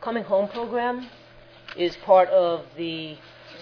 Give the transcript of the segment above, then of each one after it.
Coming Home program is part of the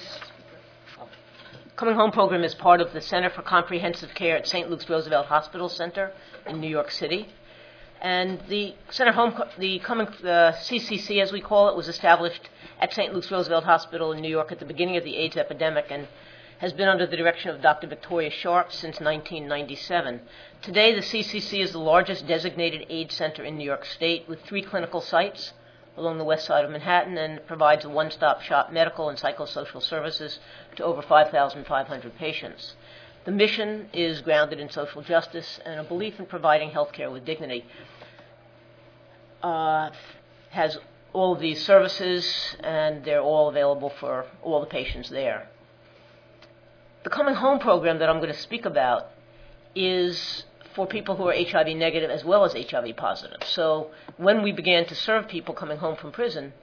Center for Comprehensive Care at St. Luke's Roosevelt Hospital Center in New York City. And the CCC, as we call it, was established at St. Luke's Roosevelt Hospital in New York at the beginning of the AIDS epidemic and has been under the direction of Dr. Victoria Sharp since 1997. Today, the CCC is the largest designated AIDS center in New York State with 3 clinical sites along the west side of Manhattan and provides a one-stop shop medical and psychosocial services to over 5,500 patients. The mission is grounded in social justice and a belief in providing health care with dignity. Has all of these services, and they're all available for all the patients there. The Coming Home program that I'm going to speak about is for people who are HIV negative as well as HIV positive. So when we began to serve people coming home from prison,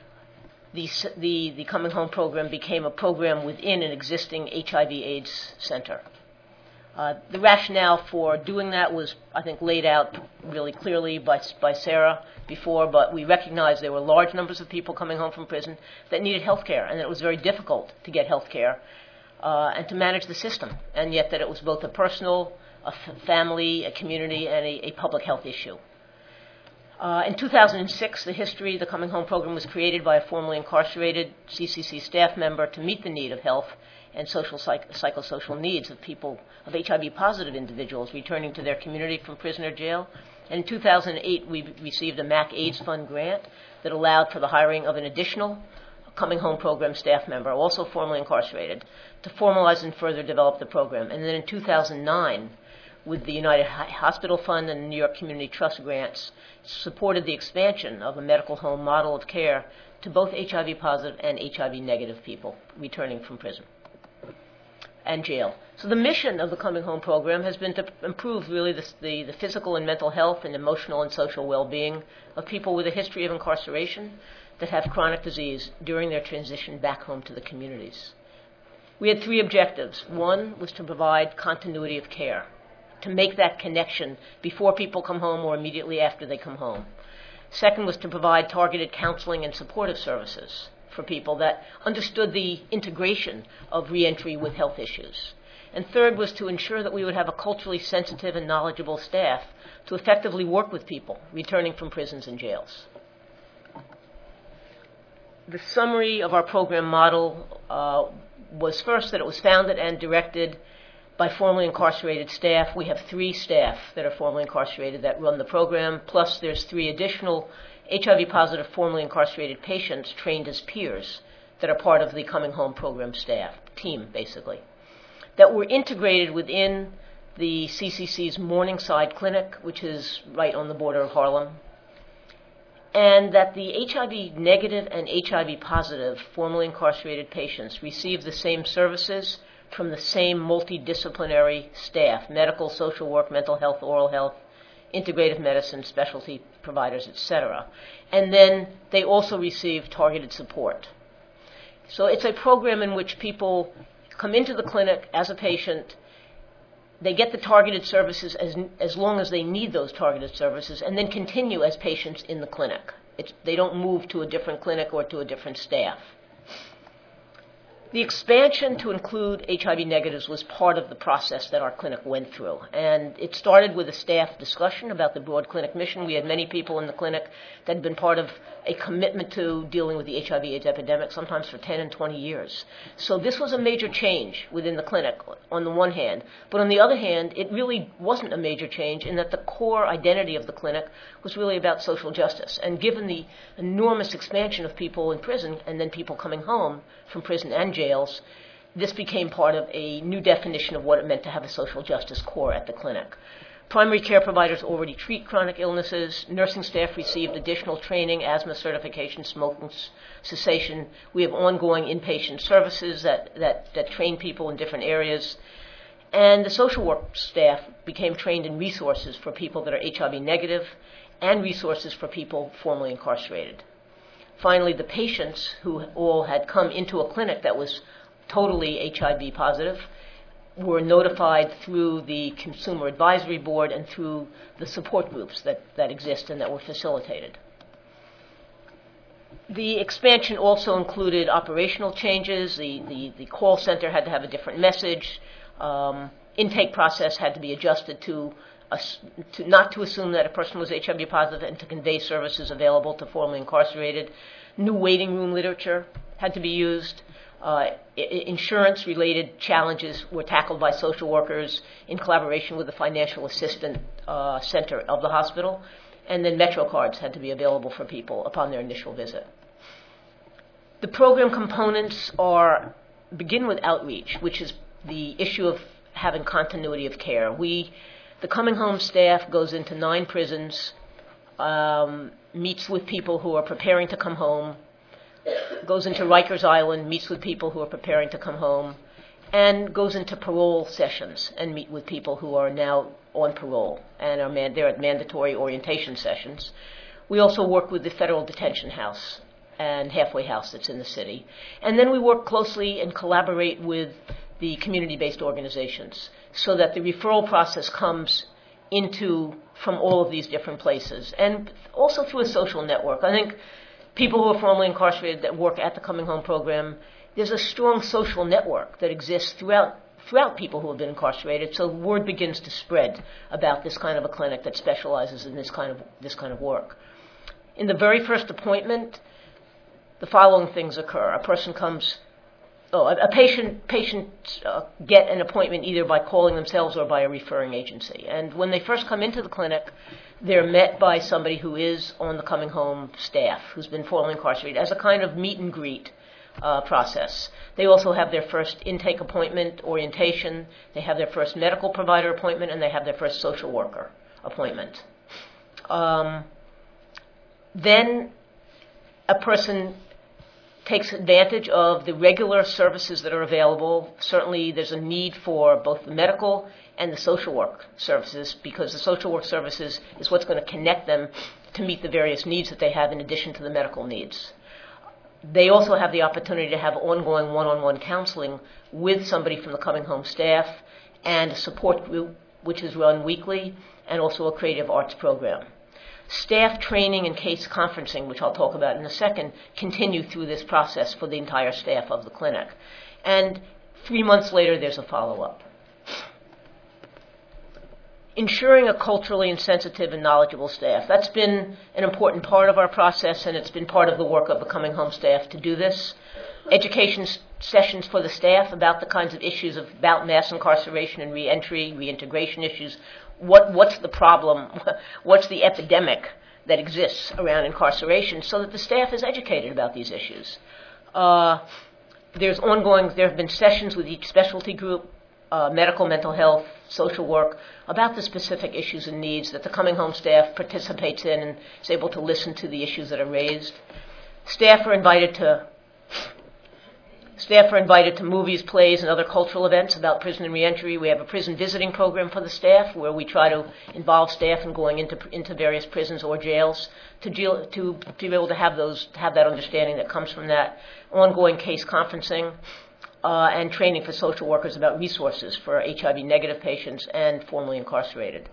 the Coming Home program became a program within an existing HIV/AIDS center. The rationale for doing that was, I think, laid out really clearly by Sarah before, but we recognized there were large numbers of people coming home from prison that needed health care, and that it was very difficult to get health care and to manage the system, and yet that it was both a personal, a family, a community, and a public health issue. In 2006, the Coming Home program was created by a formerly incarcerated CCC staff member to meet the need of health and psychosocial needs of people, of HIV-positive individuals returning to their community from prison or jail. And in 2008, we received a MAC AIDS Fund grant that allowed for the hiring of an additional Coming Home program staff member, also formerly incarcerated, to formalize and further develop the program. And then in 2009, with the United Hospital Fund and the New York Community Trust grants, supported the expansion of a medical home model of care to both HIV-positive and HIV-negative people returning from prison and jail. So the mission of the Coming Home program has been to improve really the physical and mental health and emotional and social well-being of people with a history of incarceration that have chronic disease during their transition back home to the communities. We had 3 objectives. One was to provide continuity of care, to make that connection before people come home or immediately after they come home. Second was to provide targeted counseling and supportive services for people that understood the integration of reentry with health issues. And third was to ensure that we would have a culturally sensitive and knowledgeable staff to effectively work with people returning from prisons and jails. The summary of our program model was first that it was founded and directed by formerly incarcerated staff. We have 3 staff that are formerly incarcerated that run the program, plus there's 3 additional HIV-positive formerly incarcerated patients trained as peers that are part of the Coming Home program staff, team basically, that were integrated within the CCC's Morningside Clinic, which is right on the border of Harlem, and that the HIV negative and HIV positive formerly incarcerated patients receive the same services from the same multidisciplinary staff, medical, social work, mental health, oral health, integrative medicine, specialty providers, etc. And then they also receive targeted support. So it's a program in which people come into the clinic as a patient, they get the targeted services as long as they need those targeted services, and then continue as patients in the clinic. They don't move to a different clinic or to a different staff. The expansion to include HIV negatives was part of the process that our clinic went through. And it started with a staff discussion about the broad clinic mission. We had many people in the clinic that had been part of a commitment to dealing with the HIV/AIDS epidemic, sometimes for 10 and 20 years. So this was a major change within the clinic on the one hand. But on the other hand, it really wasn't a major change in that the core identity of the clinic was really about social justice. And given the enormous expansion of people in prison and then people coming home from prison and jails, this became part of a new definition of what it meant to have a social justice core at the clinic. Primary care providers already treat chronic illnesses. Nursing staff received additional training, asthma certification, smoking cessation. We have ongoing inpatient services that train people in different areas. And the social work staff became trained in resources for people that are HIV negative and resources for people formerly incarcerated. Finally, the patients who all had come into a clinic that was totally HIV positive were notified through the Consumer Advisory Board and through the support groups that exist and that were facilitated. The expansion also included operational changes. The call center had to have a different message. Intake process had to be adjusted to not to assume that a person was HIV positive and to convey services available to formerly incarcerated. New waiting room literature had to be used. Insurance-related challenges were tackled by social workers in collaboration with the financial assistance center of the hospital. And then Metro cards had to be available for people upon their initial visit. The program components begin with outreach, which is the issue of having continuity of care. The Coming Home staff goes into 9 prisons, meets with people who are preparing to come home, goes into Rikers Island, meets with people who are preparing to come home, and goes into parole sessions and meet with people who are now on parole and they're at mandatory orientation sessions. We also work with the Federal Detention House and Halfway House that's in the city. And then we work closely and collaborate with the community-based organizations so that the referral process comes from all of these different places, and also through a social network. I think people who are formerly incarcerated that work at the Coming Home program, there's a strong social network that exists throughout people who have been incarcerated, so word begins to spread about this kind of a clinic that specializes in this kind of work. In the very first appointment, the following things occur. A patient get an appointment either by calling themselves or by a referring agency. And when they first come into the clinic, they're met by somebody who is on the Coming Home staff, who's been formerly incarcerated, as a kind of meet and greet process. They also have their first intake appointment, orientation, they have their first medical provider appointment, and they have their first social worker appointment. Then a person takes advantage of the regular services that are available. Certainly there's a need for both the medical and the social work services, because the social work services is what's going to connect them to meet the various needs that they have in addition to the medical needs. They also have the opportunity to have ongoing one-on-one counseling with somebody from the Coming Home staff and a support group which is run weekly, and also a creative arts program. Staff training and case conferencing, which I'll talk about in a second, continue through this process for the entire staff of the clinic. And 3 months later, there's a follow-up. Ensuring a culturally insensitive and knowledgeable staff. That's been an important part of our process, and it's been part of the work of the Coming Home staff to do this. Education sessions for the staff about the kinds of issues about mass incarceration and reentry, reintegration issues. What's the problem? What's the epidemic that exists around incarceration, so that the staff is educated about these issues. There have been sessions with each specialty group, medical, mental health, social work, about the specific issues and needs that the Coming Home staff participates in and is able to listen to the issues that are raised. Staff are invited to movies, plays, and other cultural events about prison and reentry. We have a prison visiting program for the staff where we try to involve staff in going into various prisons or jails to be able to have that understanding that comes from that. Ongoing case conferencing and training for social workers about resources for HIV-negative patients and formerly incarcerated.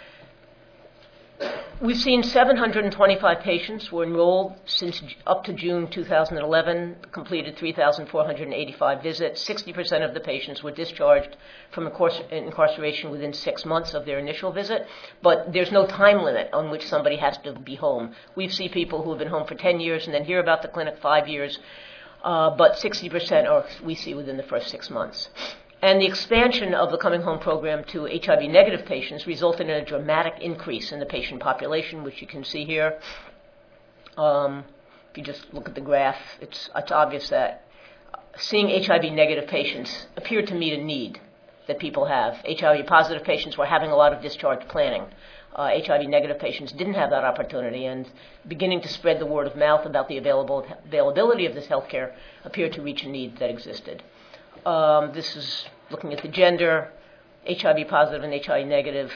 We've seen 725 patients were enrolled since up to June 2011, completed 3,485 visits. 60% of the patients were discharged from incarceration within 6 months of their initial visit, but there's no time limit on which somebody has to be home. We see people who have been home for 10 years and then hear about the clinic 5 years, but 60% we see within the first 6 months. And the expansion of the Coming Home program to HIV-negative patients resulted in a dramatic increase in the patient population, which you can see here. If you just look at the graph, it's obvious that seeing HIV-negative patients appeared to meet a need that people have. HIV-positive patients were having a lot of discharge planning. HIV-negative patients didn't have that opportunity, and beginning to spread the word of mouth about the availability of this health care appeared to reach a need that existed. This is looking at the gender, HIV positive and HIV negative,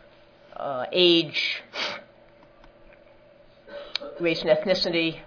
age, race and ethnicity.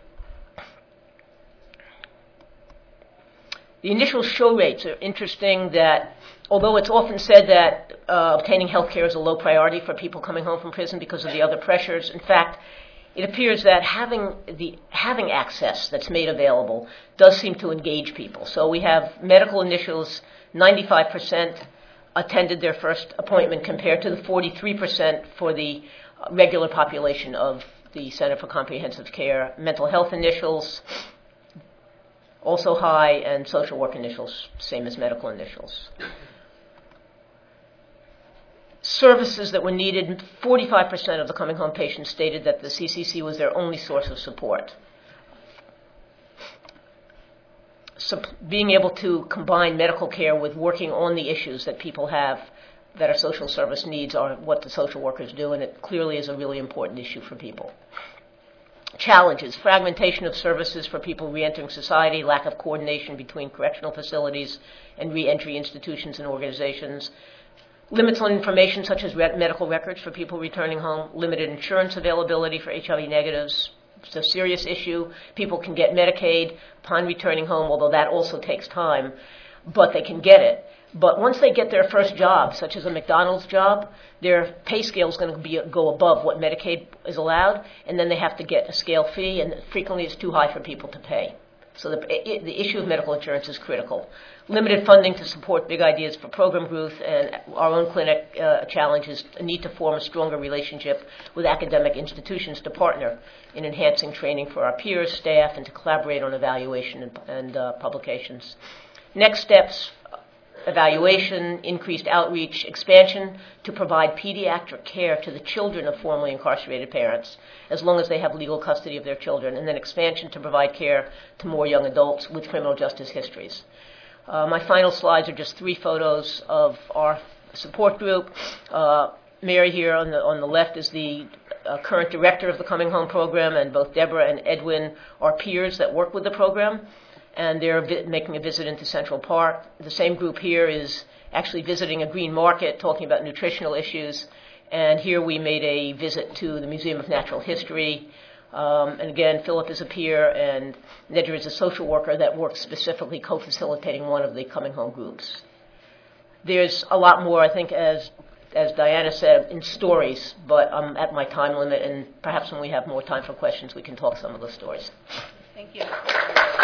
The initial show rates are interesting that although it's often said that obtaining health care is a low priority for people coming home from prison because of the other pressures, in fact, it appears that having access that's made available does seem to engage people. So we have medical initials, 95% attended their first appointment compared to the 43% for the regular population of the Center for Comprehensive Care. Mental health initials, also high, and social work initials, same as medical initials. Services that were needed, 45% of the coming home patients stated that the CCC was their only source of support. So being able to combine medical care with working on the issues that people have that are social service needs are what the social workers do, and it clearly is a really important issue for people. Challenges, fragmentation of services for people reentering society, lack of coordination between correctional facilities and reentry institutions and organizations, limits on information such as medical records for people returning home, limited insurance availability for HIV negatives. It's a serious issue. People can get Medicaid upon returning home, although that also takes time, but they can get it. But once they get their first job, such as a McDonald's job, their pay scale is going to go above what Medicaid is allowed, and then they have to get a scale fee, and frequently it's too high for people to pay. So the issue of medical insurance is critical. Limited funding to support big ideas for program growth, and our own clinic challenge is a need to form a stronger relationship with academic institutions to partner in enhancing training for our peers, staff, and to collaborate on evaluation and publications. Next steps, evaluation, increased outreach, expansion to provide pediatric care to the children of formerly incarcerated parents, as long as they have legal custody of their children, and then expansion to provide care to more young adults with criminal justice histories. My final slides are just 3 photos of our support group. Mary here on the left is the current director of the Coming Home program, and both Deborah and Edwin are peers that work with the program, and they're making a visit into Central Park. The same group here is actually visiting a green market, talking about nutritional issues, and here we made a visit to the Museum of Natural History. And again, Philip is a peer, and Nedra is a social worker that works specifically co-facilitating one of the Coming Home groups. There's a lot more, I think, as Diana said, in stories, but I'm at my time limit, and perhaps when we have more time for questions, we can talk some of those stories. Thank you.